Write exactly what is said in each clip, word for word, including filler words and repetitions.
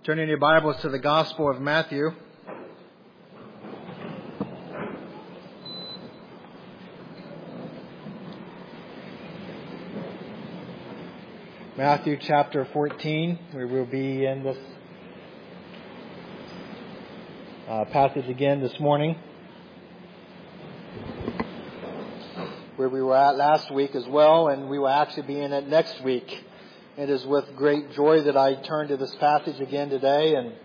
Turn in your Bibles to the Gospel of Matthew. Matthew chapter fourteen. We will be in this uh, passage again this morning, where we were at last week as well, and we will actually be in it next week. It is with great joy that I turn to this passage again today, and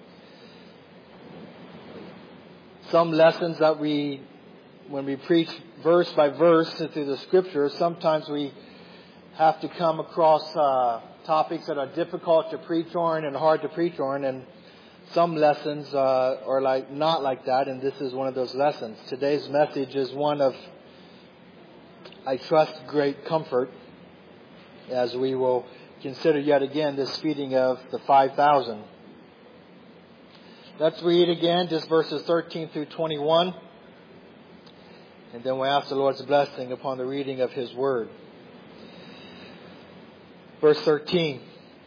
some lessons that we, when we preach verse by verse through the Scriptures, sometimes we have to come across uh, topics that are difficult to preach on and hard to preach on, and some lessons uh, are like not like that, and this is one of those lessons. Today's message is one of, I trust, great comfort, as we will consider yet again this feeding of the five thousand. Let's read again just verses thirteen through twenty-one. And then we'll ask the Lord's blessing upon the reading of His Word. Verse thirteen.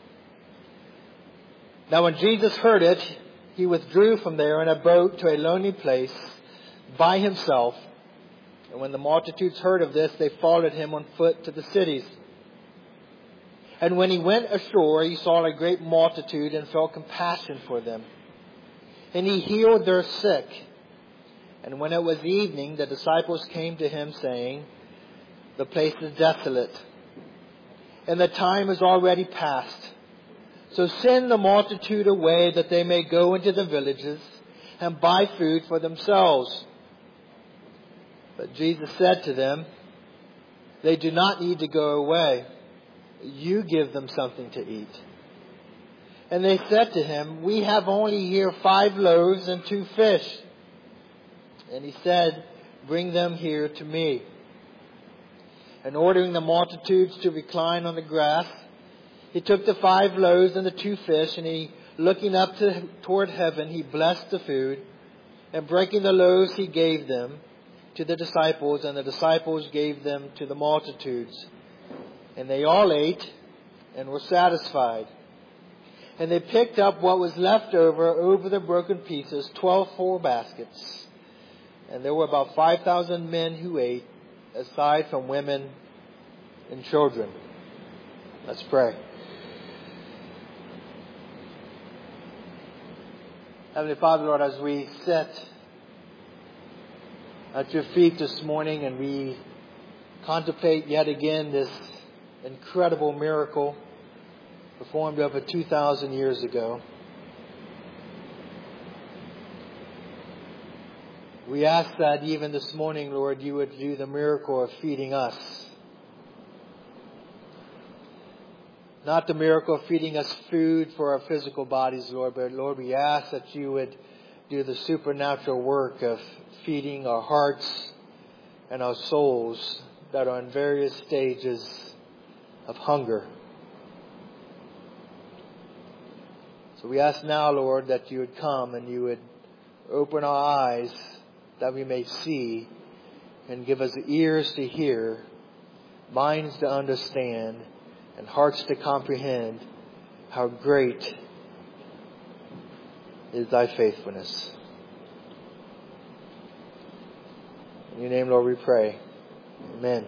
Now when Jesus heard it, He withdrew from there in a boat to a lonely place by Himself. And when the multitudes heard of this, they followed Him on foot to the cities. And when He went ashore, He saw a great multitude and felt compassion for them. And He healed their sick. And when it was evening, the disciples came to Him, saying, "The place is desolate, and the time is already past. So send the multitude away, that they may go into the villages and buy food for themselves." But Jesus said to them, "They do not need to go away. You give them something to eat." And they said to Him, "We have only here five loaves and two fish." And He said, "Bring them here to me." And ordering the multitudes to recline on the grass, He took the five loaves and the two fish, and He, looking up to, toward heaven, He blessed the food, and breaking the loaves, He gave them to the disciples, and the disciples gave them to the multitudes. And they all ate and were satisfied. And they picked up what was left over, over the broken pieces, twelve full baskets. And there were about five thousand men who ate, aside from women and children. Let's pray. Heavenly Father, Lord, as we sit at Your feet this morning and we contemplate yet again this incredible miracle performed over two thousand years ago, we ask that even this morning, Lord, You would do the miracle of feeding us. Not the miracle of feeding us food for our physical bodies, Lord, but Lord, we ask that You would do the supernatural work of feeding our hearts and our souls that are in various stages of hunger. So we ask now, Lord, that You would come and You would open our eyes that we may see, and give us ears to hear, minds to understand, and hearts to comprehend how great is Thy faithfulness. In Your name, Lord, we pray. Amen.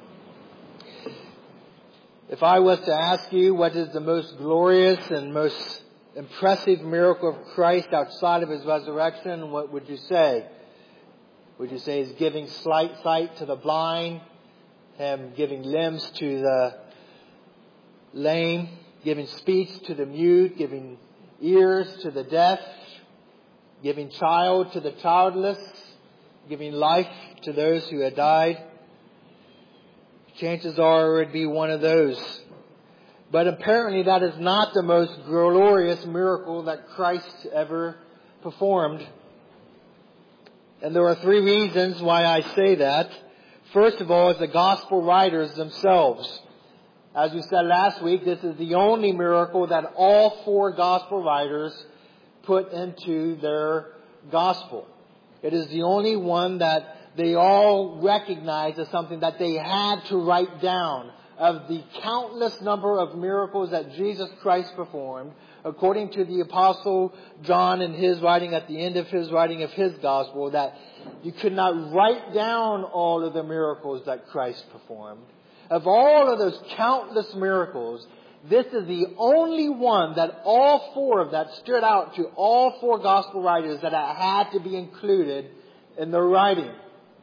If I was to ask you what is the most glorious and most impressive miracle of Christ outside of His resurrection, what would you say? Would you say His giving slight sight to the blind, Him giving limbs to the lame, giving speech to the mute, giving ears to the deaf, giving child to the childless, giving life to those who had died? Chances are it would be one of those. But apparently that is not the most glorious miracle that Christ ever performed. And there are three reasons why I say that. First of all is the gospel writers themselves. As we said last week, this is the only miracle that all four gospel writers put into their gospel. It is the only one that they all recognize as something that they had to write down. Of the countless number of miracles that Jesus Christ performed, according to the Apostle John in his writing, at the end of his writing of his gospel, that you could not write down all of the miracles that Christ performed. Of all of those countless miracles, this is the only one that all four of that stood out to all four gospel writers that had to be included in their writing.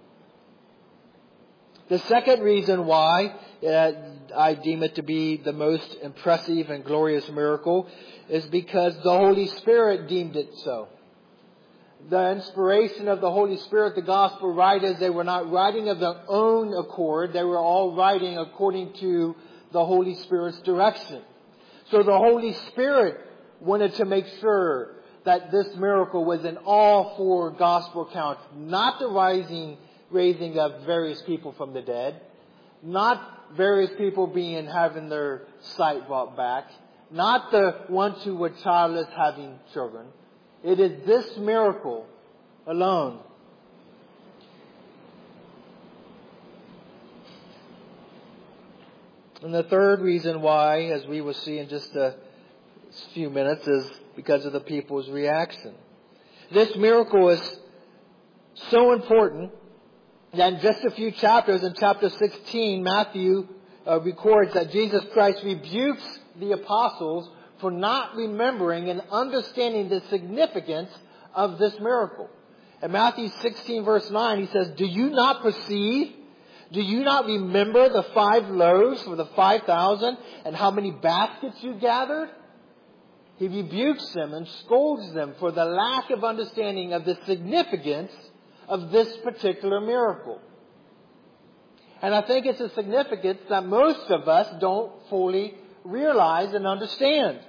The second reason why uh, I deem it to be the most impressive and glorious miracle is because the Holy Spirit deemed it so. The inspiration of the Holy Spirit, the gospel writers, they were not writing of their own accord. They were all writing according to the Holy Spirit's direction. So the Holy Spirit wanted to make sure that this miracle was in all four gospel accounts, not the rising, raising of various people from the dead, not various people being having their sight brought back, not the ones who were childless having children. It is this miracle alone. And the third reason why, as we will see in just a few minutes, is because of the people's reaction. This miracle is so important that in just a few chapters, in chapter sixteen, Matthew uh, records that Jesus Christ rebukes the apostles for not remembering and understanding the significance of this miracle. In Matthew sixteen, verse nine, he says, "Do you not perceive? Do you not remember the five loaves for the five thousand and how many baskets you gathered?" He rebukes them and scolds them for the lack of understanding of the significance of this particular miracle. And I think it's a significance that most of us don't fully realize and understand.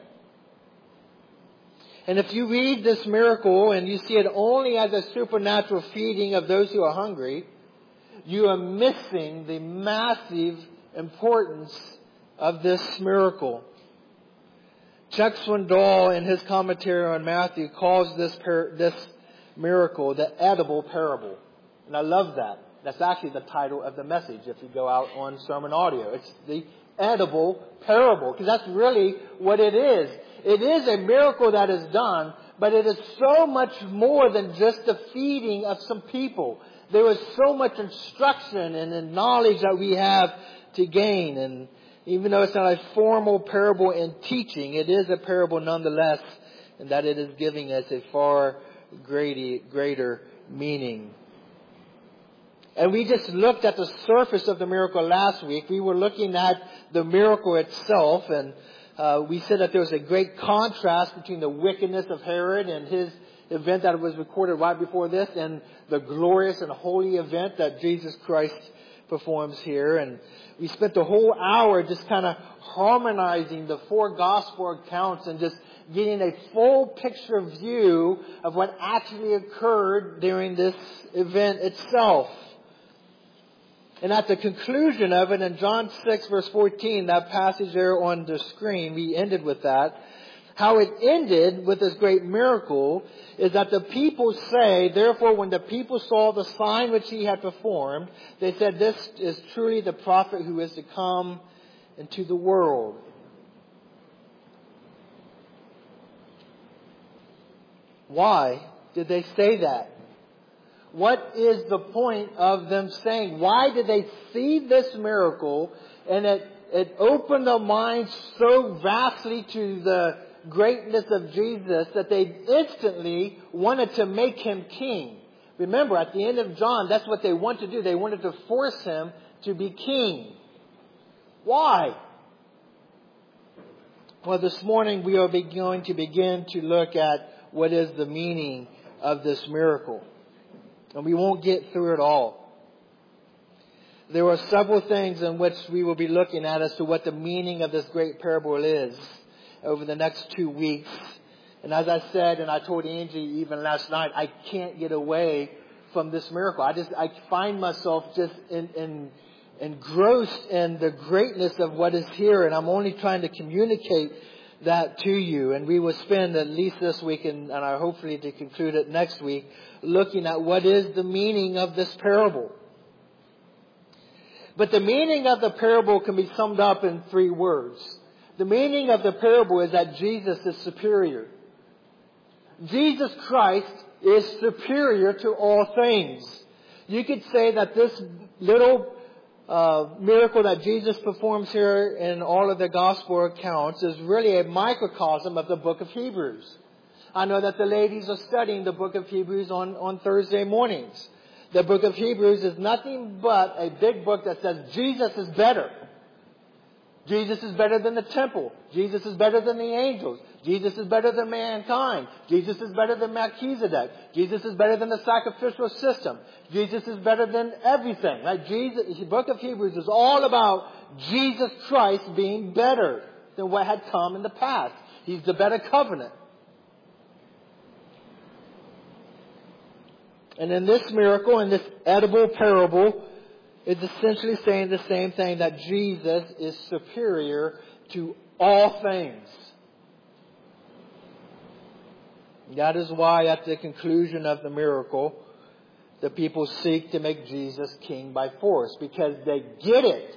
And if you read this miracle and you see it only as a supernatural feeding of those who are hungry, you are missing the massive importance of this miracle. Chuck Swindoll, in his commentary on Matthew, calls this par- this miracle the edible parable. And I love that. That's actually the title of the message if you go out on sermon audio. It's the edible parable, because that's really what it is. It is a miracle that is done, but it is so much more than just the feeding of some people. There is so much instruction and knowledge that we have to gain. And even though it's not a formal parable in teaching, it is a parable nonetheless, and that it is giving us a far greater, greater meaning. And we just looked at the surface of the miracle last week. We were looking at the miracle itself, and uh, we said that there was a great contrast between the wickedness of Herod and his event that was recorded right before this, and the glorious and holy event that Jesus Christ performs here. And we spent the whole hour just kind of harmonizing the four gospel accounts and just getting a full picture view of what actually occurred during this event itself. And at the conclusion of it, in John six, verse fourteen, that passage there on the screen, we ended with that. How it ended with this great miracle is that the people say, therefore, when the people saw the sign which he had performed, they said, "This is truly the prophet who is to come into the world." Why did they say that? What is the point of them saying? Why did they see this miracle and it, it opened their minds so vastly to the greatness of Jesus that they instantly wanted to make him king? Remember, at the end of John, that's what they want to do. They wanted to force him to be king. Why? Well, this morning we are going to begin to look at what is the meaning of this miracle. And we won't get through it all. There are several things in which we will be looking at as to what the meaning of this great parable is over the next two weeks. And as I said, and I told Angie even last night, I can't get away from this miracle. I just, I find myself just in, in, engrossed in the greatness of what is here. And I'm only trying to communicate that to you. And we will spend at least this week, and, and I hopefully to conclude it next week, looking at what is the meaning of this parable. But the meaning of the parable can be summed up in three words. The meaning of the parable is that Jesus is superior. Jesus Christ is superior to all things. You could say that this little uh, miracle that Jesus performs here in all of the gospel accounts is really a microcosm of the book of Hebrews. I know that the ladies are studying the book of Hebrews on, on Thursday mornings. The book of Hebrews is nothing but a big book that says Jesus is better. Jesus is better than the temple. Jesus is better than the angels. Jesus is better than mankind. Jesus is better than Melchizedek. Jesus is better than the sacrificial system. Jesus is better than everything. Right? Jesus, the book of Hebrews is all about Jesus Christ being better than what had come in the past. He's the better covenant. And in this miracle, in this edible parable, it's essentially saying the same thing, that Jesus is superior to all things. That is why at the conclusion of the miracle, the people seek to make Jesus king by force, because they get it.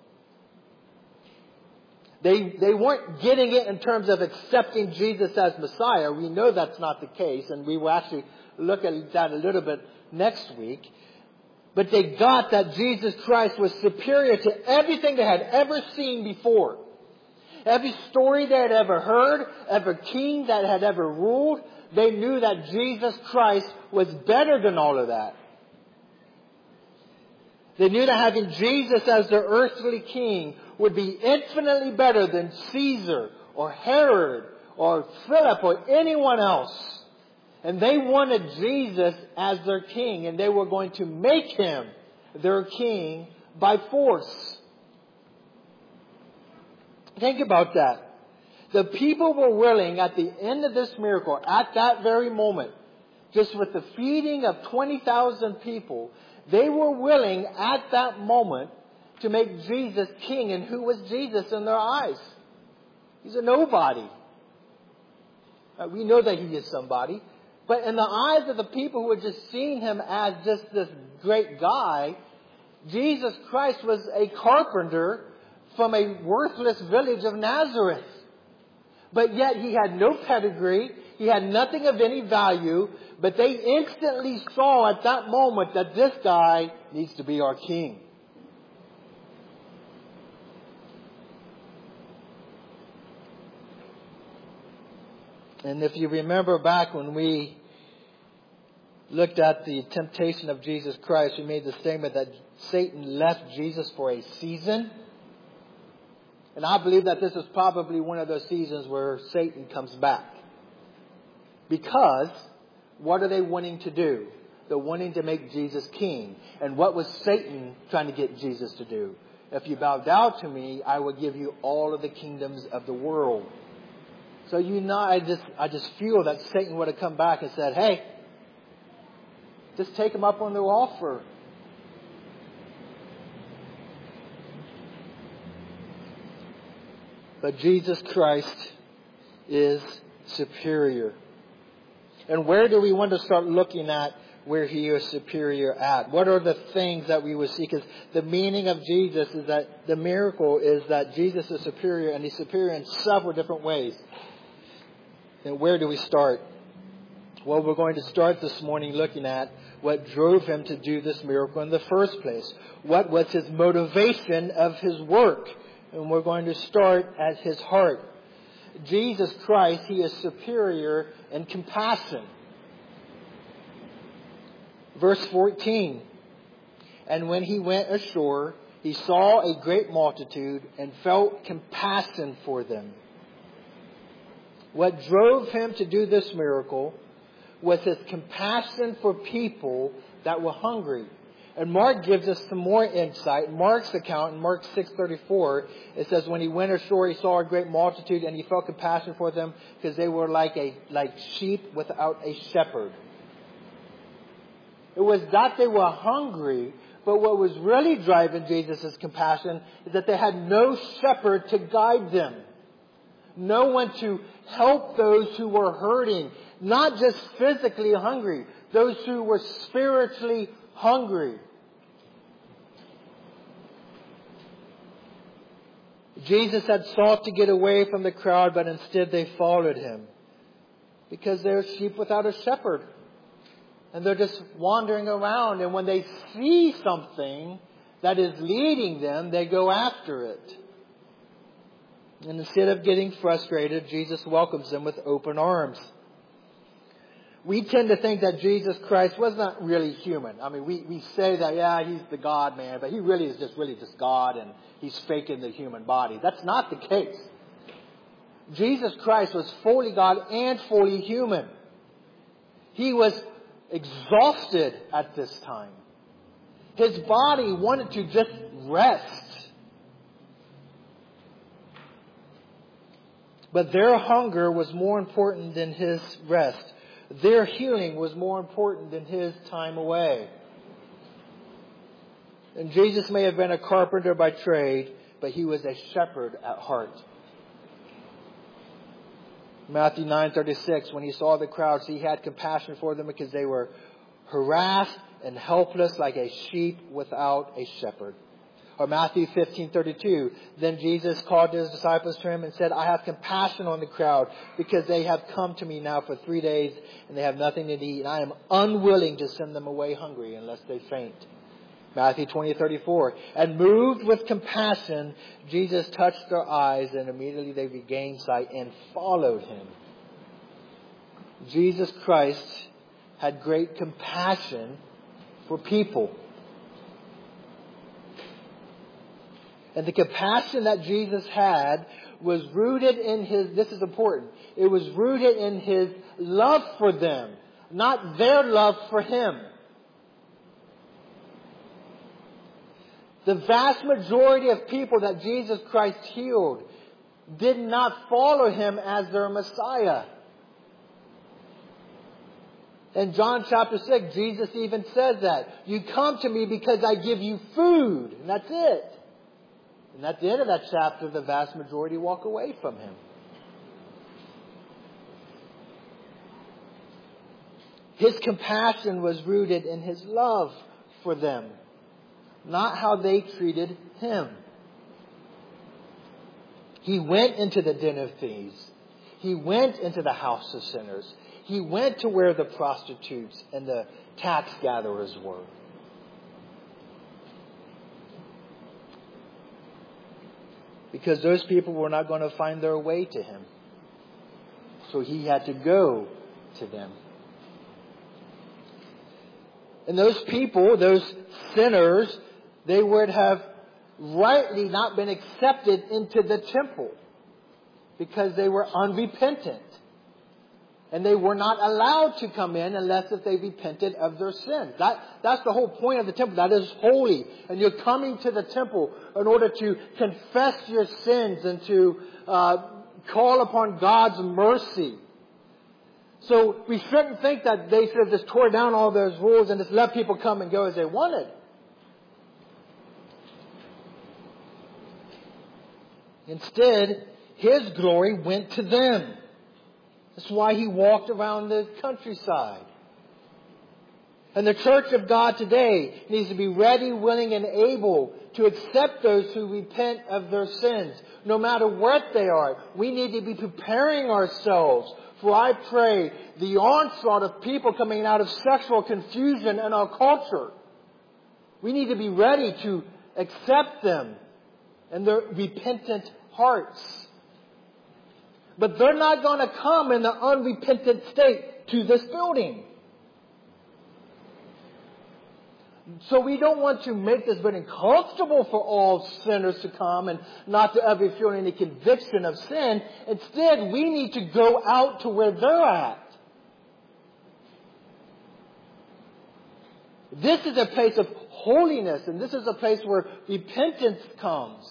They, they weren't getting it in terms of accepting Jesus as Messiah. We know that's not the case, and we will actually look at that a little bit next week. But they got that Jesus Christ was superior to everything they had ever seen before. Every story they had ever heard, every king that had ever ruled, they knew that Jesus Christ was better than all of that. They knew that having Jesus as their earthly king would be infinitely better than Caesar or Herod or Philip or anyone else. And they wanted Jesus as their king, and they were going to make him their king by force. Think about that. The people were willing at the end of this miracle, at that very moment, just with the feeding of twenty thousand people, they were willing at that moment to make Jesus king. And who was Jesus in their eyes? He's a nobody. Uh, we know that he is somebody. But in the eyes of the people who had just seen him as just this great guy, Jesus Christ was a carpenter from a worthless village of Nazareth. But yet he had no pedigree. He had nothing of any value. But they instantly saw at that moment that this guy needs to be our king. And if you remember back when we looked at the temptation of Jesus Christ, we made the statement that Satan left Jesus for a season. And I believe that this is probably one of those seasons where Satan comes back. Because what are they wanting to do? They're wanting to make Jesus king. And what was Satan trying to get Jesus to do? If you bow down to me, I will give you all of the kingdoms of the world. So you know, I just I just feel that Satan would have come back and said, hey, just take him up on their offer. But Jesus Christ is superior. And where do we want to start looking at where he is superior at? What are the things that we would see? Because the meaning of Jesus is that the miracle is that Jesus is superior, and he's superior in several different ways. And where do we start? Well, we're going to start this morning looking at what drove him to do this miracle in the first place. What was his motivation of his work? And we're going to start at his heart. Jesus Christ, he is superior in compassion. Verse fourteen. And when he went ashore, he saw a great multitude and felt compassion for them. What drove him to do this miracle was his compassion for people that were hungry. And Mark gives us some more insight. Mark's account in Mark six thirty-four, it says, when he went ashore, he saw a great multitude and he felt compassion for them because they were like a like sheep without a shepherd. It was that they were hungry, but what was really driving Jesus' compassion is that they had no shepherd to guide them. No one to help those who were hurting. Not just physically hungry. Those who were spiritually hungry. Jesus had sought to get away from the crowd, but instead they followed him. Because they're sheep without a shepherd. And they're just wandering around. And when they see something that is leading them, they go after it. And instead of getting frustrated, Jesus welcomes them with open arms. We tend to think that Jesus Christ was not really human. I mean, we, we say that, yeah, he's the God-man, but he really is just really just God and he's faking the human body. That's not the case. Jesus Christ was fully God and fully human. He was exhausted at this time. His body wanted to just rest. But their hunger was more important than his rest. Their healing was more important than his time away. And Jesus may have been a carpenter by trade, but he was a shepherd at heart. Matthew nine thirty-six, when he saw the crowds, he had compassion for them because they were harassed and helpless like a sheep without a shepherd. Or Matthew fifteen thirty-two, then Jesus called his disciples to him and said, I have compassion on the crowd because they have come to me now for three days and they have nothing to eat. And I am unwilling to send them away hungry unless they faint. Matthew twenty thirty-four, and moved with compassion, Jesus touched their eyes and immediately they regained sight and followed him. Jesus Christ had great compassion for people. And the compassion that Jesus had was rooted in his, this is important, it was rooted in his love for them, not their love for him. The vast majority of people that Jesus Christ healed did not follow him as their Messiah. In John chapter six, Jesus even says that. You come to me because I give you food. And that's it. And at the end of that chapter, the vast majority walk away from him. His compassion was rooted in his love for them, not how they treated him. He went into the den of thieves. He went into the house of sinners. He went to where the prostitutes and the tax gatherers were. Because those people were not going to find their way to him. So he had to go to them. And those people, those sinners, they would have rightly not been accepted into the temple because they were unrepentant. And they were not allowed to come in unless if they repented of their sins. That, that's the whole point of the temple. That is holy. And you're coming to the temple in order to confess your sins and to uh, call upon God's mercy. So we shouldn't think that they should have just tore down all those rules and just let people come and go as they wanted. Instead, his glory went to them. That's why he walked around the countryside. And the church of God today needs to be ready, willing, and able to accept those who repent of their sins, no matter what they are. We need to be preparing ourselves for, I pray, the onslaught of people coming out of sexual confusion in our culture. We need to be ready to accept them and their repentant hearts. But they're not going to come in the unrepentant state to this building. So we don't want to make this very comfortable for all sinners to come and not to ever feel any conviction of sin. Instead, we need to go out to where they're at. This is a place of holiness, and this is a place where repentance comes.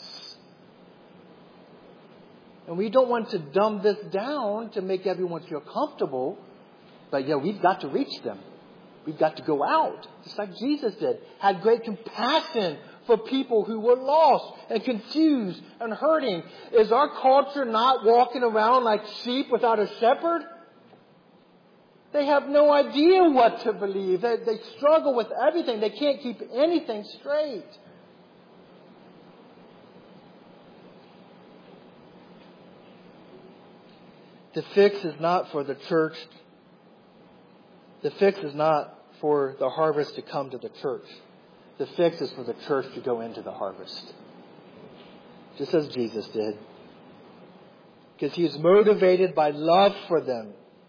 And we don't want to dumb this down to make everyone feel comfortable. But yeah, we've got to reach them. We've got to go out. Just like Jesus did. Had great compassion for people who were lost and confused and hurting. Is our culture not walking around like sheep without a shepherd? They have no idea what to believe. They, they struggle with everything. They can't keep anything straight. The fix is not for the church. The fix is not for the harvest to come to the church. The fix is for the church to go into the harvest. Just as Jesus did. Because He was motivated by love for them.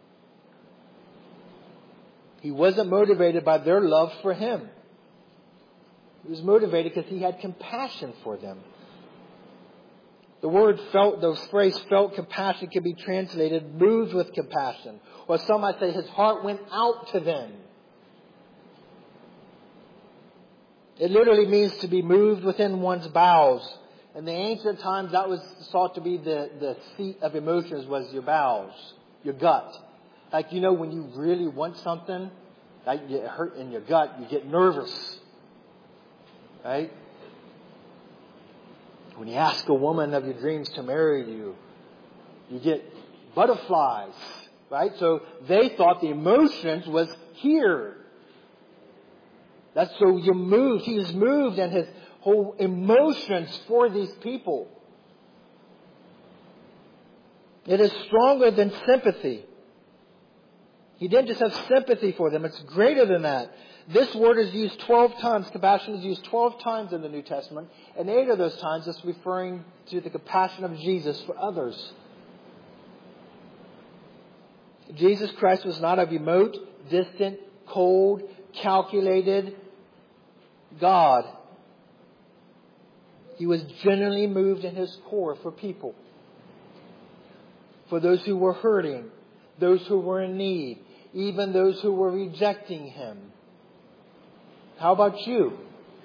He wasn't motivated by their love for Him. He was motivated because He had compassion for them. The word felt, the phrase felt compassion can be translated moved with compassion. Or some might say His heart went out to them. It literally means to be moved within one's bowels. In the ancient times, that was thought to be the, the seat of emotions was your bowels, your gut. Like, you know, when you really want something, like you get hurt in your gut, you get nervous. Right? When you ask a woman of your dreams to marry you, you get butterflies. Right? So they thought the emotions was here. That's so you're moved. He is moved in His whole emotions for these people. It is stronger than sympathy. He didn't just have sympathy for them. It's greater than that. This word is used twelve times. Compassion is used twelve times in the New Testament. And eight of those times it's referring to the compassion of Jesus for others. Jesus Christ was not a remote, distant, cold, calculated God. He was genuinely moved in His core for people. For those who were hurting, those who were in need, even those who were rejecting Him. How about you?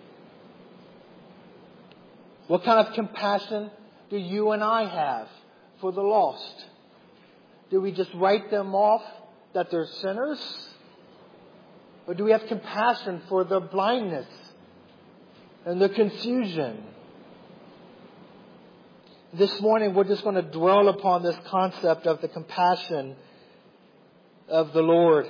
What kind of compassion do you and I have for the lost? Do we just write them off that they're sinners? Or do we have compassion for the blindness and the confusion? This morning we're just going to dwell upon this concept of the compassion of the Lord.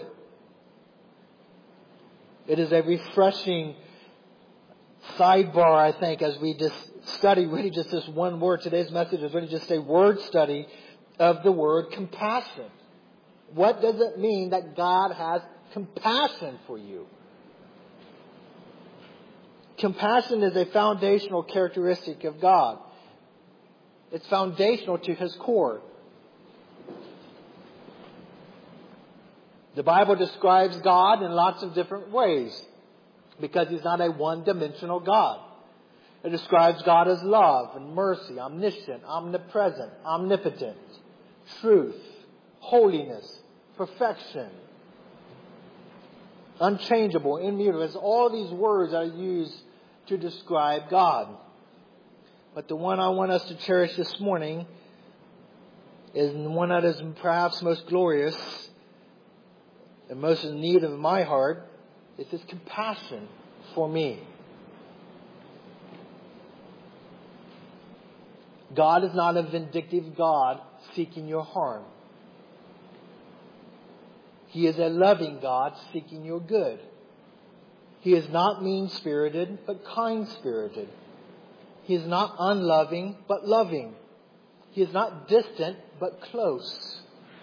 It is a refreshing sidebar, I think, as we just study really just this one word. Today's message is really just a word study of the word compassion. What does it mean that God has compassion for you? Compassion is a foundational characteristic of God. It's foundational to His core. The Bible describes God in lots of different ways because He's not a one-dimensional God. It describes God as love and mercy, omniscient, omnipresent, omnipotent, truth, holiness, perfection, unchangeable, immutable. It's all these words are used to describe God. But the one I want us to cherish this morning is one that is perhaps most glorious and most in need of my heart. It's His compassion for me. God is not a vindictive God seeking your harm. He is a loving God seeking your good. He is not mean-spirited, but kind-spirited. He is not unloving, but loving. He is not distant, but close.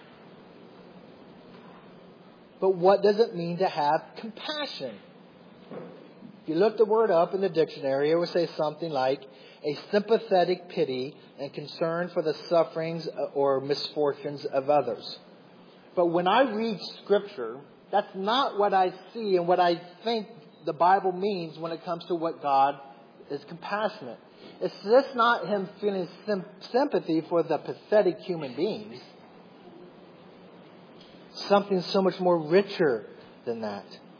But what does it mean to have compassion? If you look the word up in the dictionary, it would say something like a sympathetic pity and concern for the sufferings or misfortunes of others. But when I read Scripture, that's not what I see and what I think the Bible means when it comes to what God is compassionate. It's just not Him feeling sim- sympathy for the pathetic human beings. Something so much more richer than that.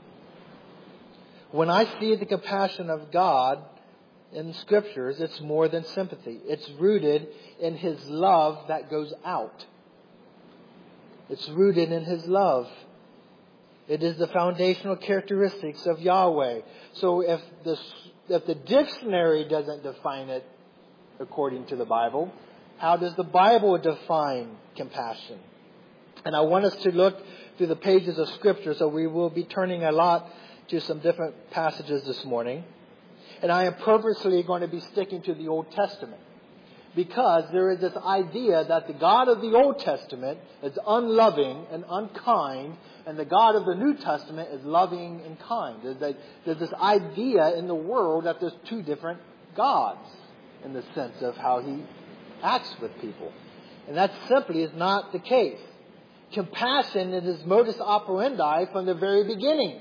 When I see the compassion of God in the Scriptures, it's more than sympathy. It's rooted in His love that goes out. It's rooted in His love. It is the foundational characteristics of Yahweh. So if the, if the dictionary doesn't define it according to the Bible, how does the Bible define compassion? And I want us to look through the pages of Scripture, so we will be turning a lot to some different passages this morning. And I am purposely going to be sticking to the Old Testament, Because there is this idea that the God of the Old Testament is unloving and unkind, and the God of the New Testament is loving and kind. There's, that, there's this idea in the world that there's two different gods in the sense of how he acts with people. And that simply is not the case. Compassion is his modus operandi from the very beginning.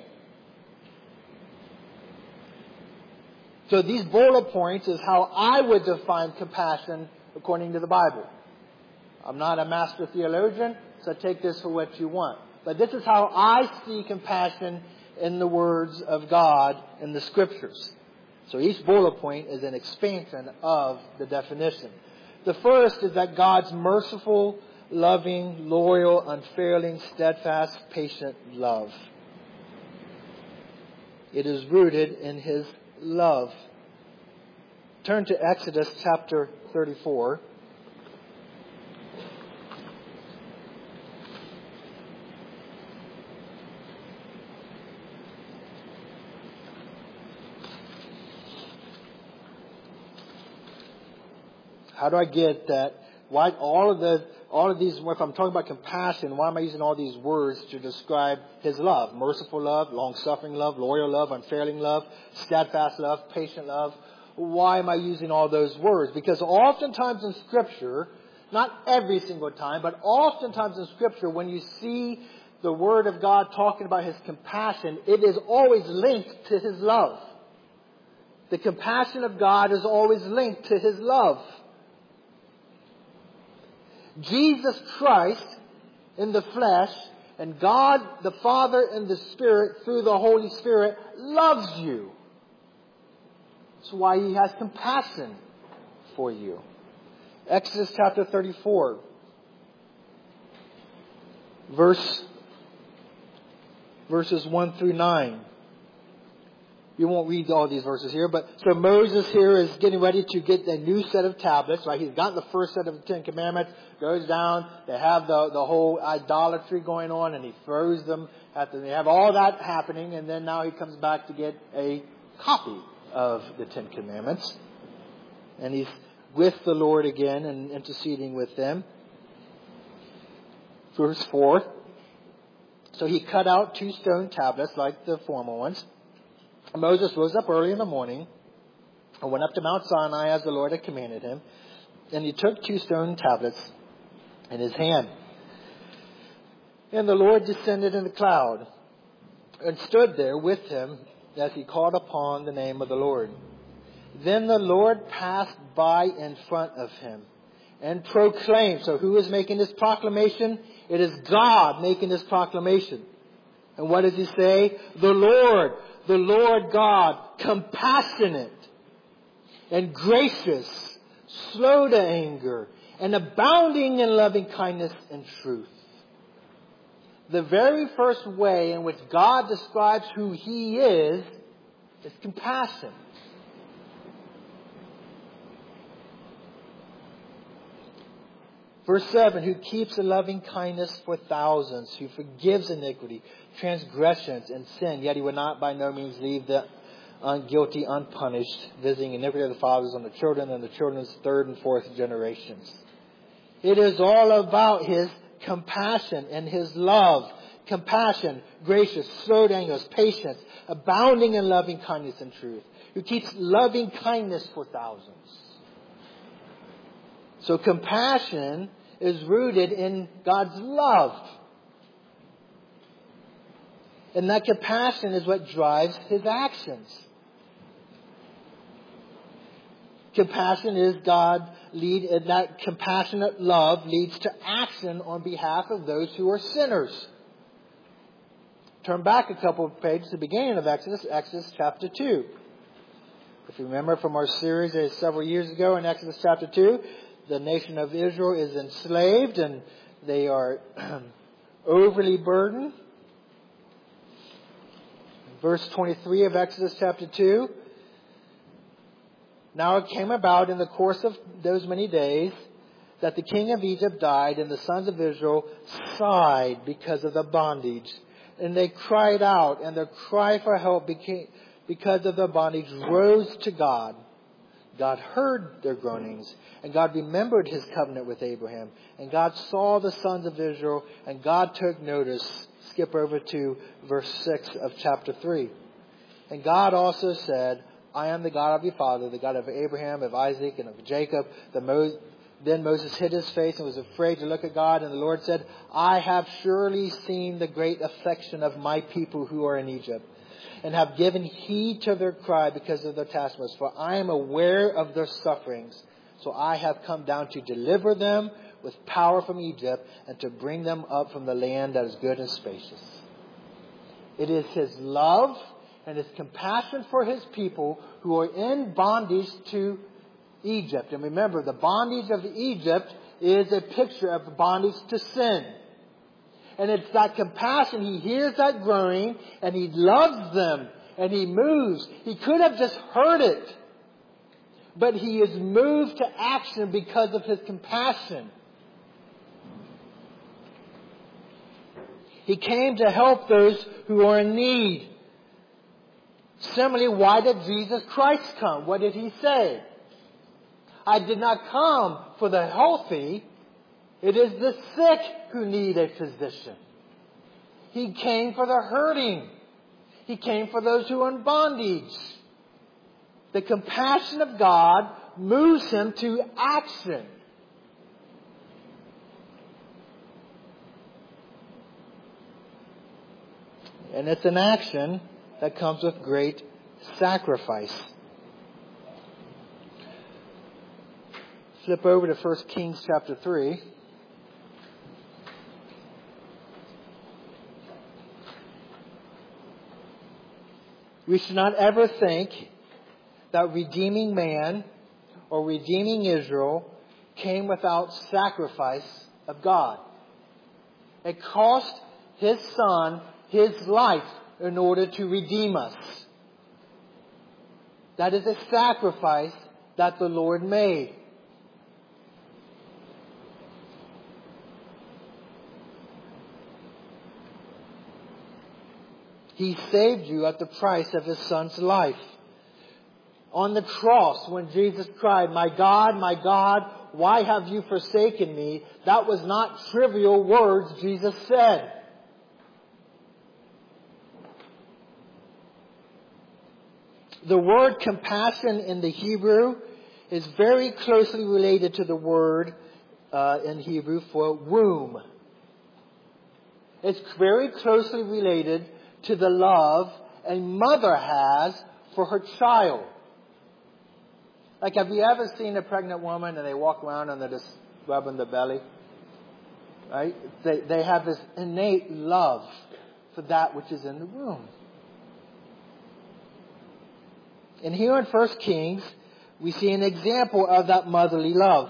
So these bullet points is how I would define compassion according to the Bible. I'm not a master theologian, so take this for what you want. But this is how I see compassion in the words of God in the Scriptures. So each bullet point is an expansion of the definition. The first is that God's merciful, loving, loyal, unfailing, steadfast, patient love. It is rooted in his love. Turn to Exodus chapter thirty-four. How do I get that? Why all of the all of these? If I'm talking about compassion, why am I using all these words to describe his love? Merciful love, long-suffering love, loyal love, unfailing love, steadfast love, patient love. Why am I using all those words? Because oftentimes in Scripture, not every single time, but oftentimes in Scripture, when you see the Word of God talking about his compassion, it is always linked to his love. The compassion of God is always linked to his love. Jesus Christ in the flesh and God the Father in the Spirit through the Holy Spirit loves you. That's why he has compassion for you. Exodus chapter thirty-four. Verse, verses one through nine. You won't read all these verses here, but so Moses here is getting ready to get a new set of tablets, right? He's got the first set of the Ten Commandments, goes down, they have the, the whole idolatry going on, and he throws them at the, they have all that happening, and then now he comes back to get a copy of the Ten Commandments. And he's with the Lord again and interceding with them. Verse four. So he cut out two stone tablets like the former ones. Moses rose up early in the morning and went up to Mount Sinai as the Lord had commanded him. And he took two stone tablets in his hand. And the Lord descended in the cloud and stood there with him as he called upon the name of the Lord. Then the Lord passed by in front of him and proclaimed. So who is making this proclamation? It is God making this proclamation. And what does he say? The Lord, the Lord God, compassionate and gracious, slow to anger, and abounding in loving kindness and truth. The very first way in which God describes who he is, is compassion. Verse seven, who keeps a loving kindness for thousands, who forgives iniquity, transgressions, and sin, yet he would not by no means leave the guilty unpunished, visiting iniquity of the fathers on the children and the children's third and fourth generations. It is all about his compassion and his love. Compassion, gracious, slow to anger, patience, abounding in loving kindness and truth. Who keeps loving kindness for thousands. So compassion is rooted in God's love. And that compassion is what drives his actions. Compassion is God lead, and that compassionate love leads to action on behalf of those who are sinners. Turn back a couple of pages to the beginning of Exodus, Exodus chapter two. If you remember from our series several years ago in Exodus chapter two, the nation of Israel is enslaved and they are overly burdened. Verse twenty-three of Exodus chapter two. Now it came about in the course of those many days that the king of Egypt died, and the sons of Israel sighed because of the bondage. And they cried out, and their cry for help became, because of the bondage rose to God. God heard their groanings, and God remembered his covenant with Abraham. And God saw the sons of Israel, and God took notice. Skip over to verse six of chapter three. And God also said, I am the God of your father, the God of Abraham, of Isaac, and of Jacob. The Mo- then Moses hid his face and was afraid to look at God. And the Lord said, I have surely seen the great affliction of my people who are in Egypt, and have given heed to their cry because of their taskmasters. For I am aware of their sufferings. So I have come down to deliver them with power from Egypt, and to bring them up from the land that is good and spacious. It is his love and his compassion for his people who are in bondage to Egypt. And remember, the bondage of Egypt is a picture of the bondage to sin. And it's that compassion. He hears that groaning, and he loves them, and he moves. He could have just heard it, but he is moved to action because of his compassion. He came to help those who are in need. Similarly, why did Jesus Christ come? What did he say? I did not come for the healthy. It is the sick who need a physician. He came for the hurting. He came for those who are in bondage. The compassion of God moves him to action. And it's an action that comes with great sacrifice. Flip over to First Kings chapter three. We should not ever think that redeeming man or redeeming Israel came without sacrifice of God. It cost his son his life in order to redeem us. That is a sacrifice that the Lord made. He saved you at the price of his son's life. On the cross, when Jesus cried, my God, my God, why have you forsaken me? That was not trivial words Jesus said. The word compassion in the Hebrew is very closely related to the word uh, in Hebrew for womb. It's very closely related to the love a mother has for her child. Like, have you ever seen a pregnant woman and they walk around and they're just rubbing the belly? Right? They, they have this innate love for that which is in the womb. And here in First Kings, we see an example of that motherly love.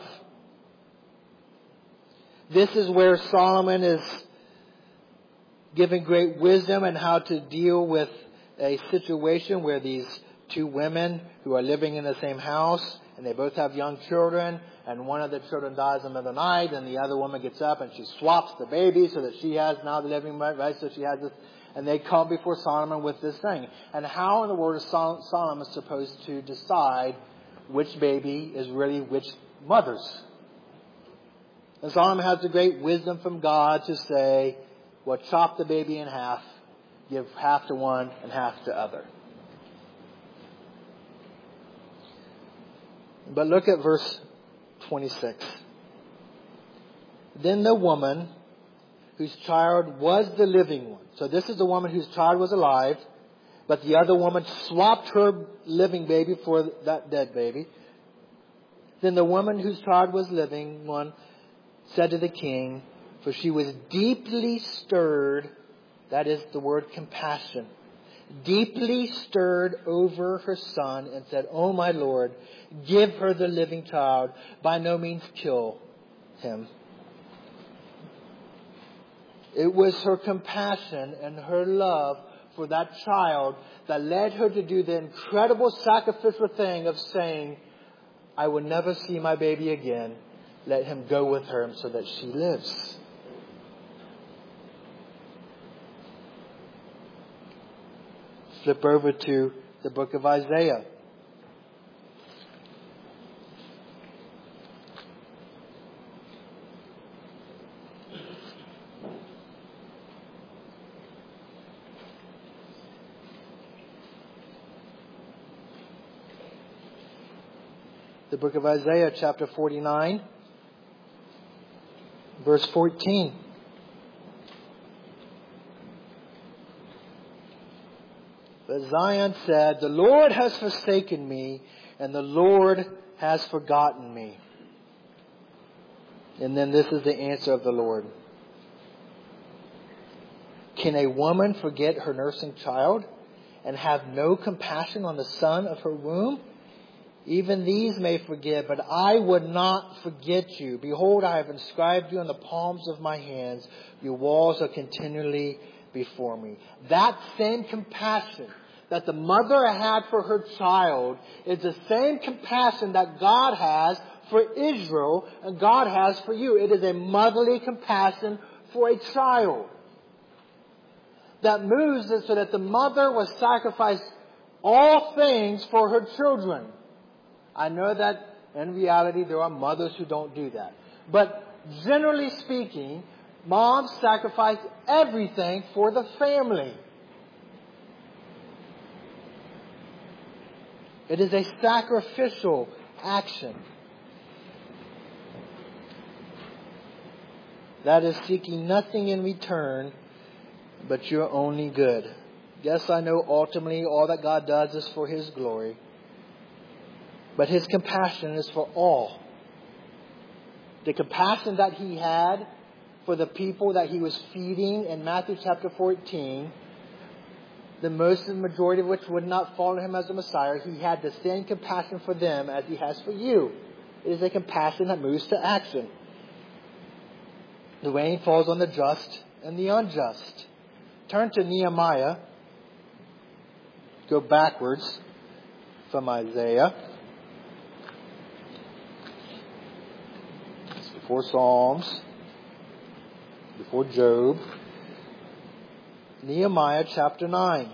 This is where Solomon is giving great wisdom on how to deal with a situation where these two women who are living in the same house, and they both have young children, and one of the children dies in the middle of the night, and the other woman gets up and she swaps the baby so that she has now the living right, so she has this. And they come before Solomon with this thing. And how in the world is Sol- Solomon supposed to decide which baby is really which mother's? And Solomon has the great wisdom from God to say, well, chop the baby in half, give half to one and half to other. But look at verse twenty-six. Then the woman whose child was the living one. So this is the woman whose child was alive, but the other woman swapped her living baby for that dead baby. Then the woman whose child was living one said to the king, for she was deeply stirred, that is the word compassion, deeply stirred over her son, and said, O my Lord, give her the living child, by no means kill him. It was her compassion and her love for that child that led her to do the incredible sacrificial thing of saying, I will never see my baby again. Let him go with her so that she lives. Flip over to the book of Isaiah. the book of Isaiah, chapter forty-nine, verse fourteen. But Zion said, the Lord has forsaken me, and the Lord has forgotten me. And then this is the answer of the Lord. Can a woman forget her nursing child and have no compassion on the son of her womb? Even these may forget, but I would not forget you. Behold, I have inscribed you on the palms of my hands. Your walls are continually before me. That same compassion that the mother had for her child is the same compassion that God has for Israel and God has for you. It is a motherly compassion for a child that moves it so that the mother will sacrifice all things for her children. I know that in reality there are mothers who don't do that. But generally speaking, moms sacrifice everything for the family. It is a sacrificial action that is seeking nothing in return but your only good. Yes, I know ultimately all that God does is for His glory. But His compassion is for all. The compassion that He had for the people that He was feeding in Matthew chapter fourteen, the most and majority of which would not follow Him as the Messiah, He had the same compassion for them as He has for you. It is a compassion that moves to action. The rain falls on the just and the unjust. Turn to Nehemiah. Go backwards from Isaiah. It's before Psalms. Before Job. Nehemiah chapter nine.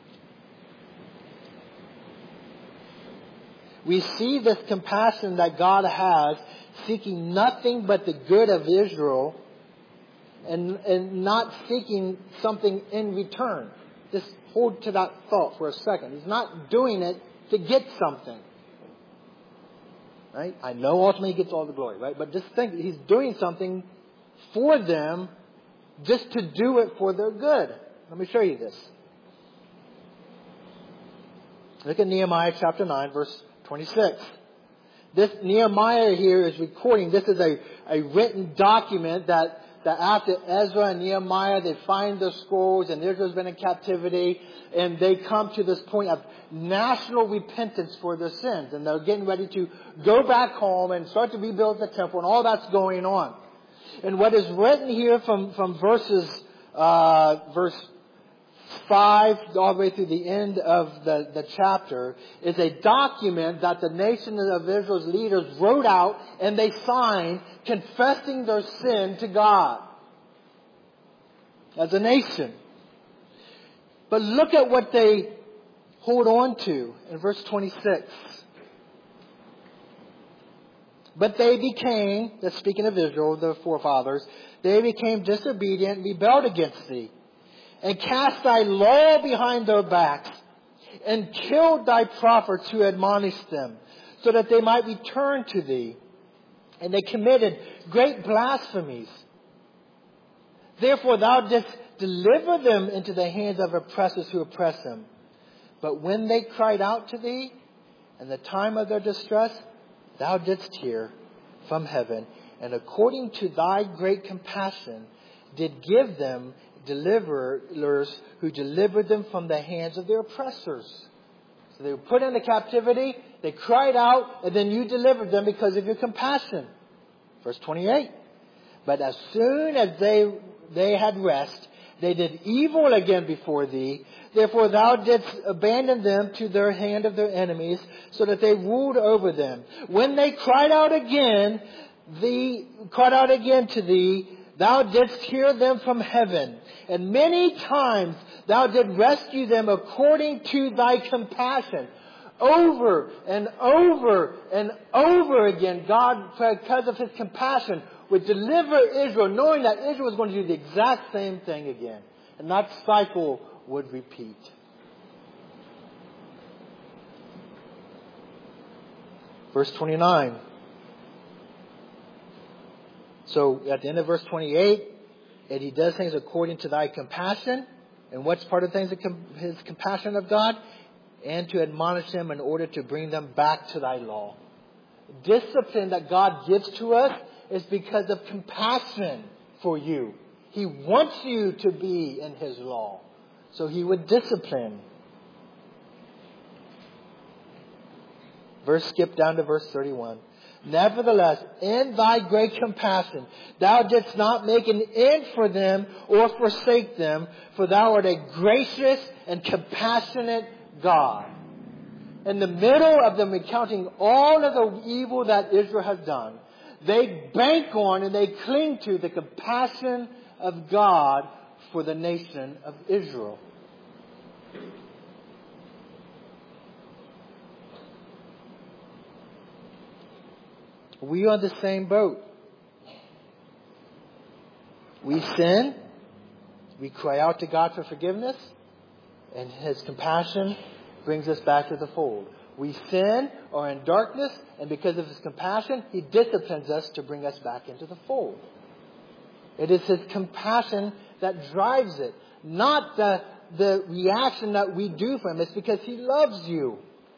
We see this compassion that God has, seeking nothing but the good of Israel and, and not seeking something in return. Just hold to that thought for a second. He's not doing it to get something. Right? I know ultimately He gets all the glory, right? But just think, He's doing something for them just to do it for their good. Let me show you this. Look at Nehemiah chapter nine, verse twenty-six. This Nehemiah here is recording. This is a, a written document that, that after Ezra and Nehemiah, they find the scrolls and Israel's been in captivity. And they come to this point of national repentance for their sins. And they're getting ready to go back home and start to rebuild the temple. And all that's going on. And what is written here from, from verses, uh, verse five all the way through the end of the, the chapter is a document that the nation of Israel's leaders wrote out and they signed, confessing their sin to God as a nation. But look at what they hold on to in verse twenty-six. But they became, that's speaking of Israel, the forefathers, they became disobedient and rebelled against thee, and cast thy law behind their backs, and killed thy prophets who admonished them, so that they might return to thee. And they committed great blasphemies. Therefore thou didst deliver them into the hands of oppressors who oppress them. But when they cried out to thee, in the time of their distress, thou didst hear from heaven, and according to thy great compassion did give them deliverers who delivered them from the hands of their oppressors. So they were put into captivity, they cried out, and then you delivered them because of your compassion. Verse twenty-eight. But as soon as they, they had rest, they did evil again before thee. Therefore thou didst abandon them to their hand of their enemies, so that they ruled over them. When they cried out again, thee, cried out again to thee, thou didst hear them from heaven. And many times thou did rescue them according to thy compassion. Over and over and over again, God, because of His compassion, would deliver Israel, knowing that Israel was going to do the exact same thing again. And that cycle would repeat. Verse twenty-nine. So at the end of verse twenty-eight, and he does things according to thy compassion. And what's part of things, his compassion of God? And to admonish them in order to bring them back to thy law. Discipline that God gives to us is because of compassion for you. He wants you to be in His law. So He would discipline. Verse skip down to verse thirty-one. Nevertheless, in thy great compassion, thou didst not make an end for them or forsake them, for thou art a gracious and compassionate God. In the middle of them recounting all of the evil that Israel has done, they bank on and they cling to the compassion of God for the nation of Israel. We are on the same boat. We sin. We cry out to God for forgiveness. And His compassion brings us back to the fold. We sin or are in darkness. And because of His compassion, He disciplines us to bring us back into the fold. It is His compassion that drives it. Not the, the reaction that we do for Him. It's because He loves you.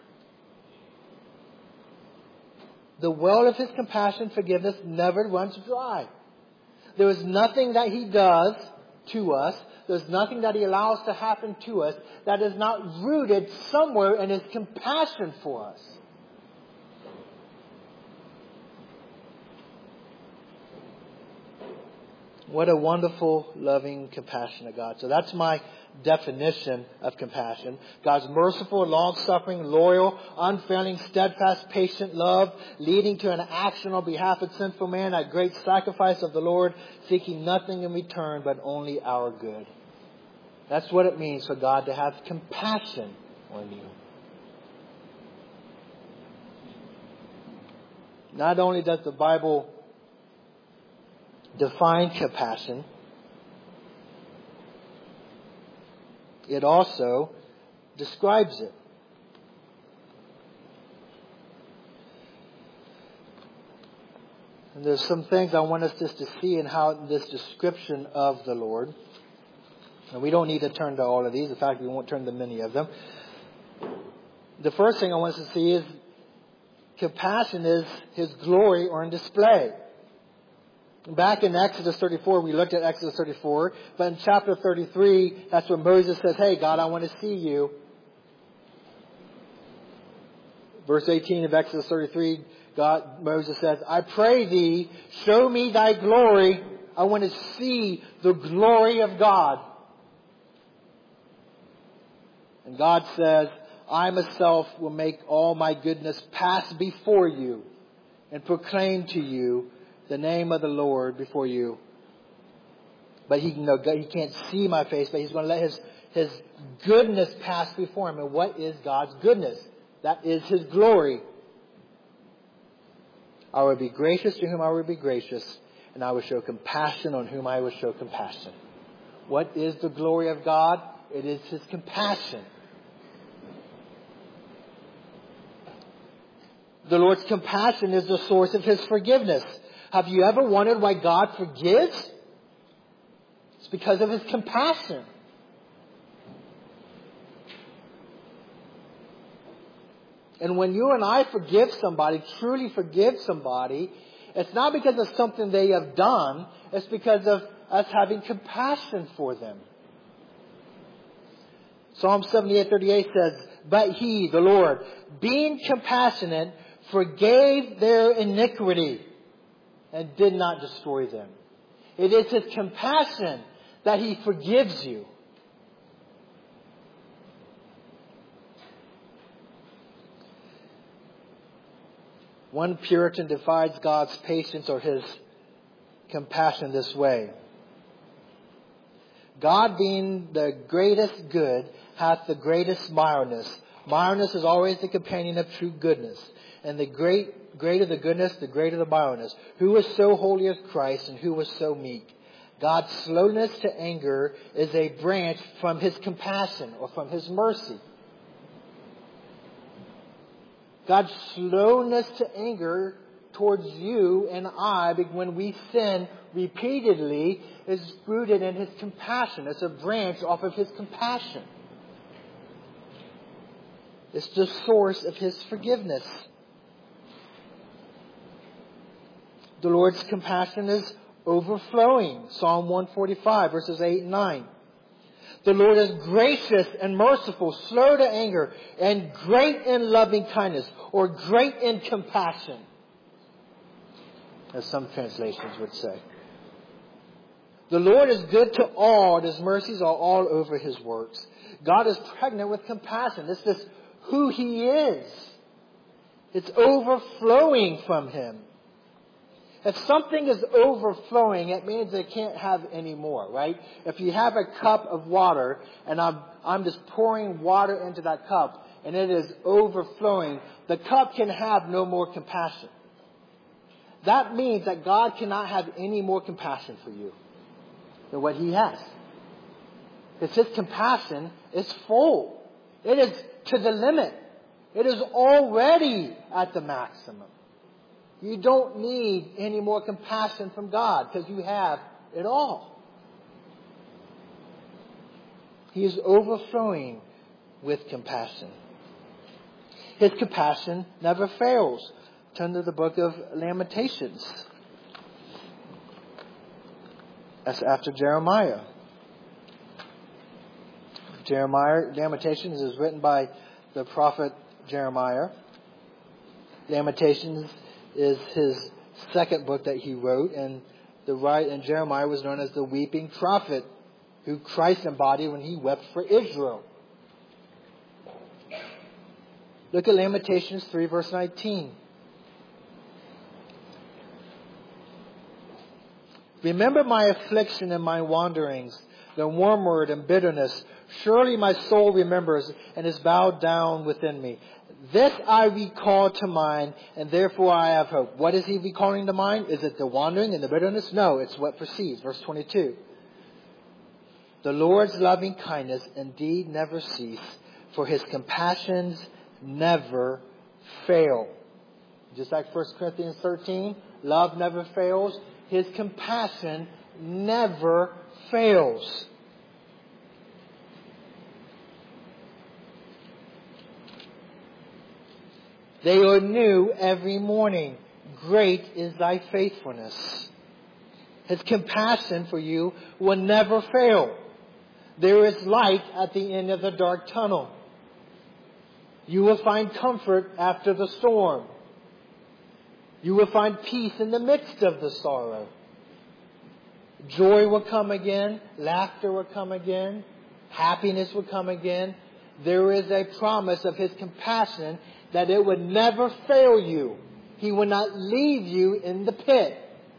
The well of His compassion, forgiveness, never runs dry. There is nothing that He does to us, there's nothing that He allows to happen to us that is not rooted somewhere in His compassion for us. What a wonderful, loving, compassionate God. So that's my definition of compassion. God's merciful, long-suffering, loyal, unfailing, steadfast, patient love, leading to an action on behalf of sinful man, a great sacrifice of the Lord, seeking nothing in return but only our good. That's what it means for God to have compassion on you. Not only does the Bible define compassion, it also describes it. And there's some things I want us just to see in how this description of the Lord. And we don't need to turn to all of these. In fact, we won't turn to many of them. The first thing I want us to see is compassion is His glory on display. Back in Exodus thirty-four, we looked at Exodus thirty-four. But in chapter thirty-three, that's when Moses says, hey, God, I want to see you. Verse eighteen of Exodus thirty-three, God, Moses says, I pray thee, show me thy glory. I want to see the glory of God. And God says, I myself will make all my goodness pass before you and proclaim to you the name of the Lord before you. But he, you know, he can't see my face, but He's going to let His, His goodness pass before Him. And what is God's goodness? That is His glory. I will be gracious to whom I will be gracious, and I will show compassion on whom I will show compassion. What is the glory of God? It is His compassion. The Lord's compassion is the source of His forgiveness. Have you ever wondered why God forgives? It's because of His compassion. And when you and I forgive somebody, truly forgive somebody, it's not because of something they have done. It's because of us having compassion for them. Psalm seventy-eight thirty-eight says, but He, the Lord, being compassionate, forgave their iniquity and did not destroy them. It is His compassion that He forgives you. One Puritan defines God's patience or His compassion this way. God, being the greatest good, hath the greatest mildness. Mildness is always the companion of true goodness. And the great, greater the goodness, the greater the mildness. Who was so holy as Christ, and who was so meek? God's slowness to anger is a branch from His compassion or from His mercy. God's slowness to anger towards you and I, when we sin repeatedly, is rooted in His compassion. It's a branch off of His compassion. It's the source of His forgiveness. The Lord's compassion is overflowing. Psalm one forty-five, verses eight and nine. The Lord is gracious and merciful, slow to anger, and great in loving kindness, or great in compassion, as some translations would say. The Lord is good to all, and His mercies are all over His works. God is pregnant with compassion. This is who He is. It's overflowing from Him. If something is overflowing, it means it can't have any more, right? If you have a cup of water and I'm, I'm just pouring water into that cup and it is overflowing, the cup can have no more compassion. That means that God cannot have any more compassion for you than what He has. Because His compassion is full. It is to the limit. It is already at the maximum. You don't need any more compassion from God because you have it all. He is overflowing with compassion. His compassion never fails. Turn to the book of Lamentations. That's after Jeremiah. Jeremiah, Lamentations is written by the prophet Jeremiah. Lamentations is his second book that he wrote, and the right and Jeremiah was known as the weeping prophet, who Christ embodied when He wept for Israel. Look at Lamentations three, verse nineteen. Remember my affliction and my wanderings, the wormwood and bitterness. Surely my soul remembers and is bowed down within me. This I recall to mind, and therefore I have hope. What is he recalling to mind? Is it the wandering and the bitterness? No, it's what precedes. Verse twenty-two. The Lord's loving kindness indeed never cease, for His compassions never fail. Just like First Corinthians thirteen, love never fails. His compassion never fails. They are new every morning. Great is thy faithfulness. His compassion for you will never fail. There is light at the end of the dark tunnel. You will find comfort after the storm. You will find peace in the midst of the sorrow. Joy will come again. Laughter will come again. Happiness will come again. There is a promise of His compassion that it would never fail you. He will not leave you in the pit.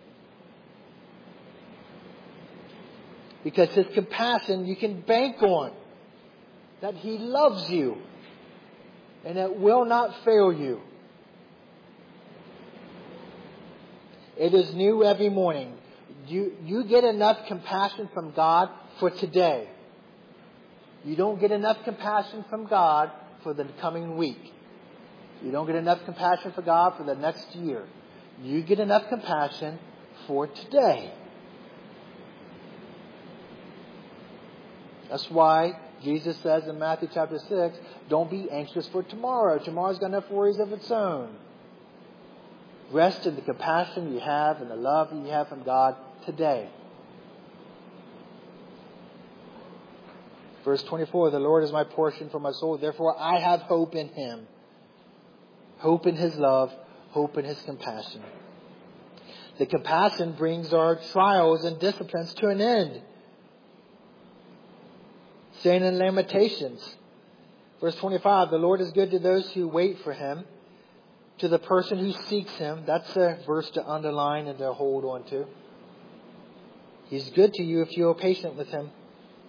Because His compassion you can bank on. That He loves you. And it will not fail you. It is new every morning. You, you get enough compassion from God for today. You don't get enough compassion from God for the coming week. You don't get enough compassion for God for the next year. You get enough compassion for today. That's why Jesus says in Matthew chapter six, don't be anxious for tomorrow. Tomorrow's got enough worries of its own. Rest in the compassion you have and the love you have from God today. Verse twenty-four, the Lord is my portion for my soul. Therefore I have hope in Him. Hope in His love. Hope in His compassion. The compassion brings our trials and disciplines to an end. Saying in Lamentations, verse twenty-five, the Lord is good to those who wait for Him, to the person who seeks Him. That's a verse to underline and to hold on to. He's good to you if you are patient with Him.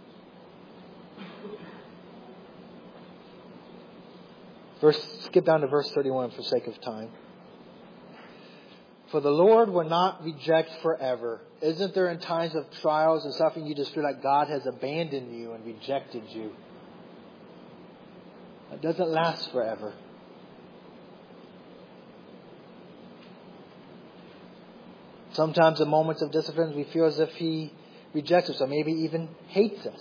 Verse, skip down to verse thirty-one for sake of time. For the Lord will not reject forever. Isn't there in times of trials and suffering you just feel like God has abandoned you and rejected you? It doesn't last forever. Sometimes in moments of discipline, we feel as if He rejects us or maybe even hates us.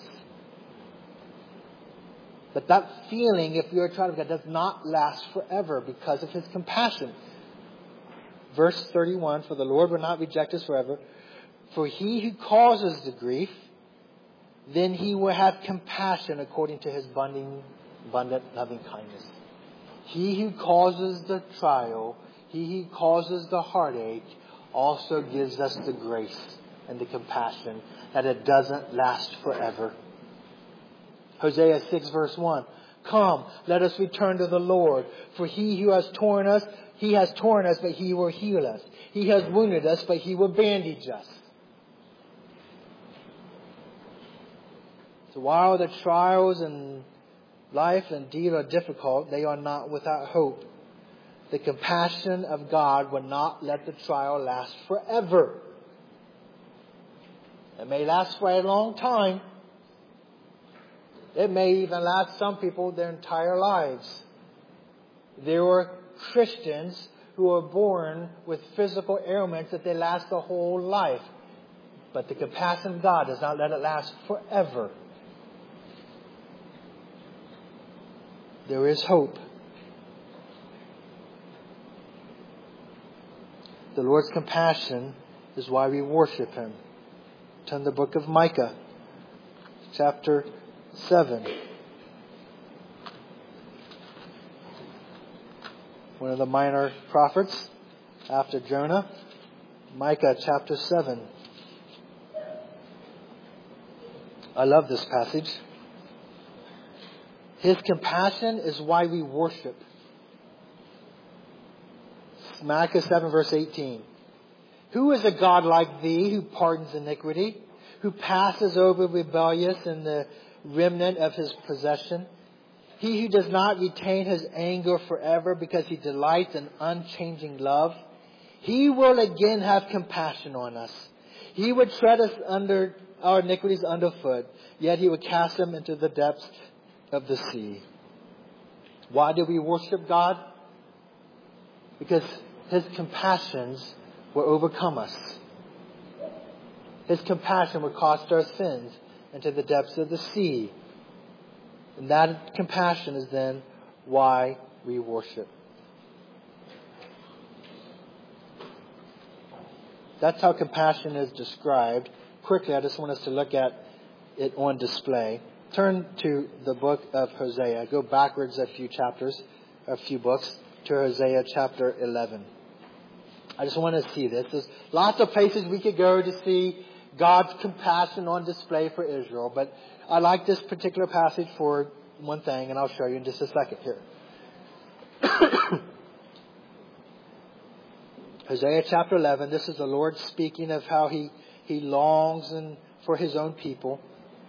But that feeling, if you're a child of God, does not last forever because of His compassion. Verse thirty-one, for the Lord will not reject us forever. For He who causes the grief, then He will have compassion according to His abundant, abundant loving kindness. He who causes the trial, He who causes the heartache, also gives us the grace and the compassion that it doesn't last forever. Hosea six verse one. Come, let us return to the Lord. For He who has torn us, He has torn us, but He will heal us. He has wounded us, but He will bandage us. So while the trials in life indeed are difficult, they are not without hope. The compassion of God will not let the trial last forever. It may last for a long time. It may even last some people their entire lives. There were Christians who were born with physical ailments that they last their whole life. But the compassion of God does not let it last forever. There is hope. The Lord's compassion is why we worship Him. Turn to the book of Micah, chapter seven. One of the minor prophets after Jonah. Micah chapter seven. I love this passage. His compassion is why we worship. Micah seven verse eighteen. Who is a God like thee who pardons iniquity, who passes over rebellious in the remnant of His possession? He who does not retain His anger forever because He delights in unchanging love. He will again have compassion on us. He would tread us under our iniquities underfoot, yet He would cast them into the depths of the sea. Why do we worship God? Because His compassions will overcome us. His compassion will cast our sins into the depths of the sea. And that compassion is then why we worship. That's how compassion is described. Quickly, I just want us to look at it on display. Turn to the book of Hosea. Go backwards a few chapters, a few books, to Hosea chapter eleven. I just want to see this. There's lots of places we could go to see God's compassion on display for Israel. But I like this particular passage for one thing, and I'll show you in just a second here. Hosea chapter eleven, this is the Lord speaking of how He, he longs and for His own people.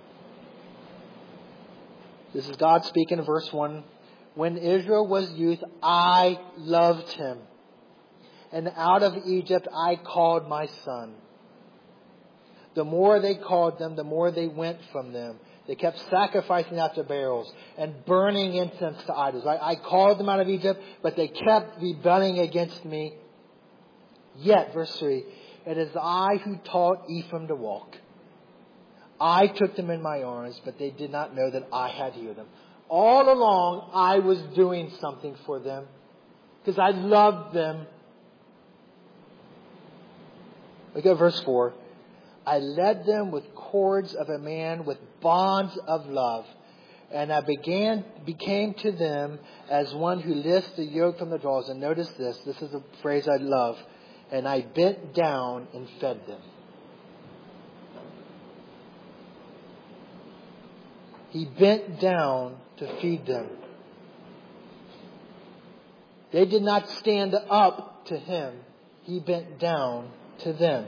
This is God speaking in verse one. When Israel was youth, I loved him. And out of Egypt I called my son. The more they called them, the more they went from them. They kept sacrificing after Baals and burning incense to idols. I, I called them out of Egypt, but they kept rebelling against me. Yet, verse three, it is I who taught Ephraim to walk. I took them in my arms, but they did not know that I had healed them. All along, I was doing something for them because I loved them. Look at verse four. I led them with cords of a man, with bonds of love. And I began, became to them as one who lifts the yoke from the jaws. And notice this. This is a phrase I love. And I bent down and fed them. He bent down to feed them. They did not stand up to Him. He bent down to them.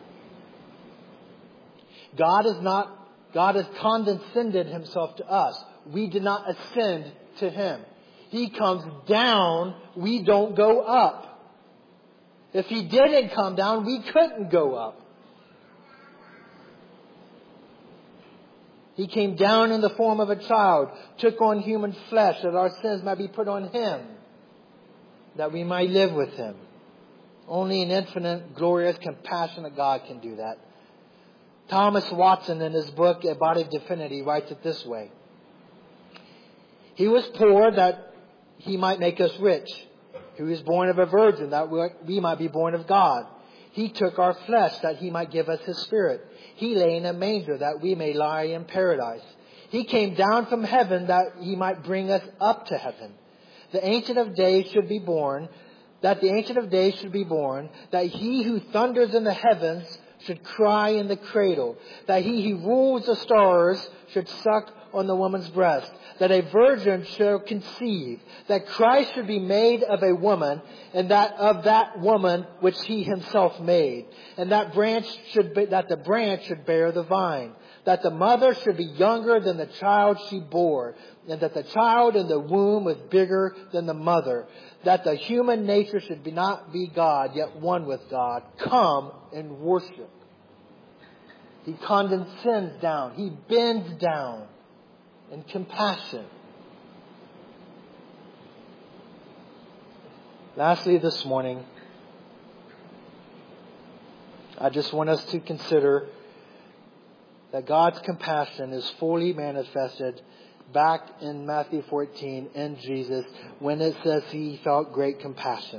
God is not, God has condescended Himself to us. We did not ascend to Him. He comes down, we don't go up. If He didn't come down, we couldn't go up. He came down in the form of a child, took on human flesh that our sins might be put on Him, that we might live with Him. Only an infinite, glorious, compassionate God can do that. Thomas Watson, in his book, A Body of Divinity, writes it this way. He was poor that He might make us rich. He was born of a virgin that we might be born of God. He took our flesh that He might give us His Spirit. He lay in a manger that we may lie in paradise. He came down from heaven that He might bring us up to heaven. The Ancient of Days should be born, that the Ancient of Days should be born, that He who thunders in the heavens should cry in the cradle, that He who rules the stars should suck on the woman's breast, that a virgin should conceive, that Christ should be made of a woman, and that of that woman which He Himself made, and that branch should be, that the branch should bear the vine, that the mother should be younger than the child she bore, and that the child in the womb was bigger than the mother, that the human nature should be not be God, yet one with God. Come and worship. He condescends down. He bends down in compassion. Lastly, this morning, I just want us to consider that God's compassion is fully manifested back in Matthew fourteen in Jesus when it says He felt great compassion.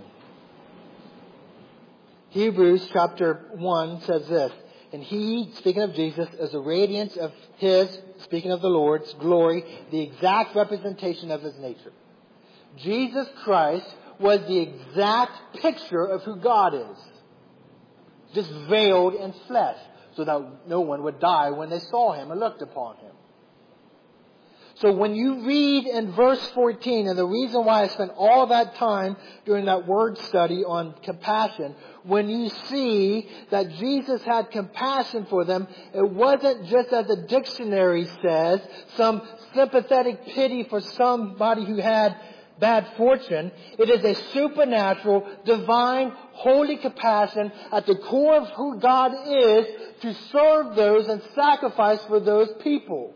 Hebrews chapter one says this, and He, speaking of Jesus, is the radiance of His, speaking of the Lord's, glory, the exact representation of His nature. Jesus Christ was the exact picture of who God is. Just veiled in flesh, so that no one would die when they saw Him and looked upon Him. So when you read in verse fourteen, and the reason why I spent all that time during that word study on compassion, when you see that Jesus had compassion for them, it wasn't just as the dictionary says, some sympathetic pity for somebody who had bad fortune. It is a supernatural, divine, holy compassion at the core of who God is to serve those and sacrifice for those people.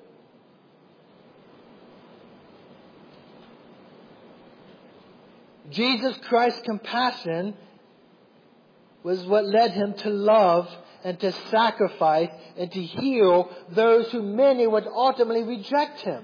Jesus Christ's compassion was what led Him to love and to sacrifice and to heal those who many would ultimately reject Him.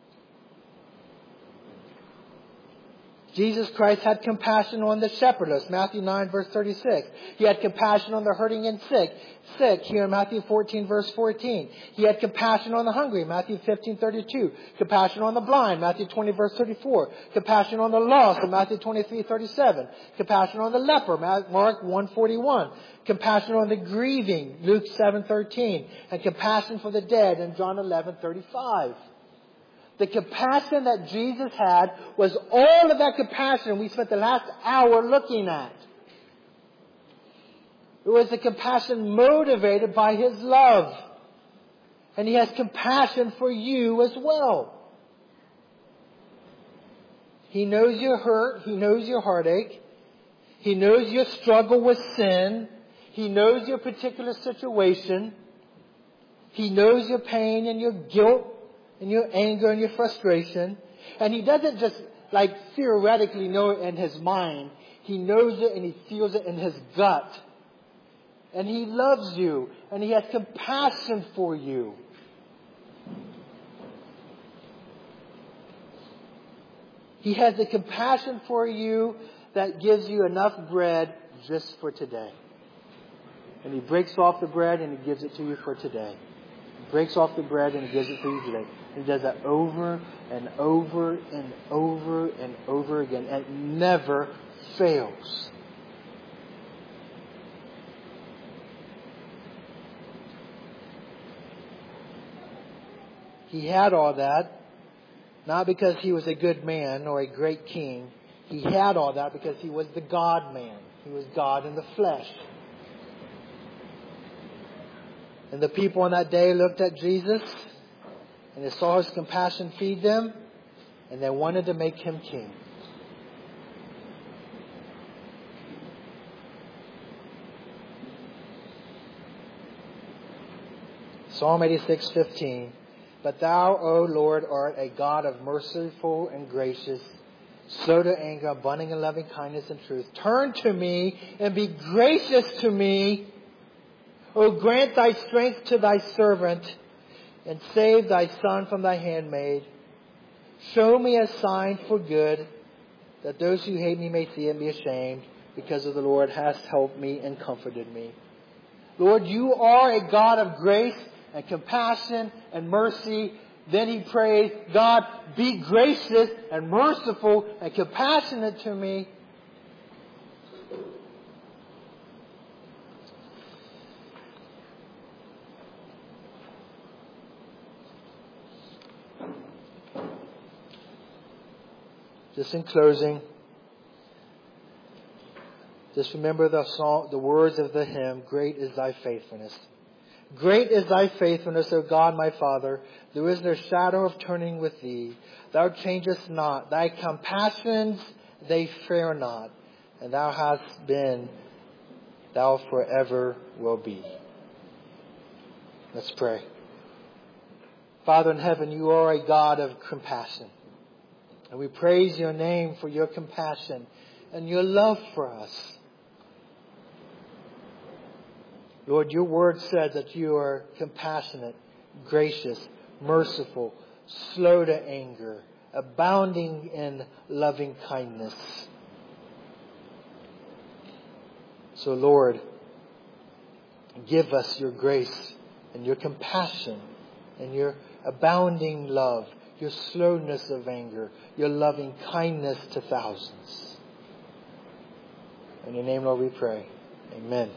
Jesus Christ had compassion on the shepherdless, Matthew nine verse thirty-six. He had compassion on the hurting and sick, sick here in Matthew fourteen verse fourteen. He had compassion on the hungry, Matthew fifteen thirty-two. Compassion on the blind, Matthew twenty verse thirty-four. Compassion on the lost in Matthew twenty-three thirty-seven. Compassion on the leper, Mark one forty-one. Compassion on the grieving, Luke seven thirteen. And compassion for the dead in John eleven thirty-five. The compassion that Jesus had was all of that compassion we spent the last hour looking at. It was the compassion motivated by His love. And He has compassion for you as well. He knows your hurt. He knows your heartache. He knows your struggle with sin. He knows your particular situation. He knows your pain and your guilt and your anger and your frustration. And He doesn't just like theoretically know it in His mind. He knows it and He feels it in His gut. And He loves you and He has compassion for you. He has the compassion for you that gives you enough bread just for today. And He breaks off the bread and He gives it to you for today. He breaks off the bread and He gives it to you today. He does that over and over and over and over again. And it never fails. He had all that, not because He was a good man or a great king. He had all that because He was the God-man. He was God in the flesh. And the people on that day looked at Jesus and they saw His compassion feed them and they wanted to make Him king. Psalm eighty-six fifteen. But Thou, O Lord, art a God of merciful and gracious, slow to anger, abundant in loving kindness and truth. Turn to me and be gracious to me. O grant thy strength to thy servant, and save thy son from thy handmaid. Show me a sign for good, that those who hate me may see it and be ashamed, because of the Lord hast helped me and comforted me. Lord, you are a God of grace and compassion and mercy. Then he prays, God, be gracious and merciful and compassionate to me. Just in closing, just remember the song, the words of the hymn, Great is thy faithfulness. Great is thy faithfulness, O God my Father. There is no shadow of turning with thee. Thou changest not. Thy compassions, they fail not. And thou hast been, thou forever will be. Let's pray. Father in heaven, you are a God of compassion. And we praise your name for your compassion and your love for us. Lord, your word says that you are compassionate, gracious, merciful, slow to anger, abounding in loving kindness. So, Lord, give us your grace and your compassion and your abounding love, your slowness of anger, your loving kindness to thousands. In your name, Lord, we pray. Amen.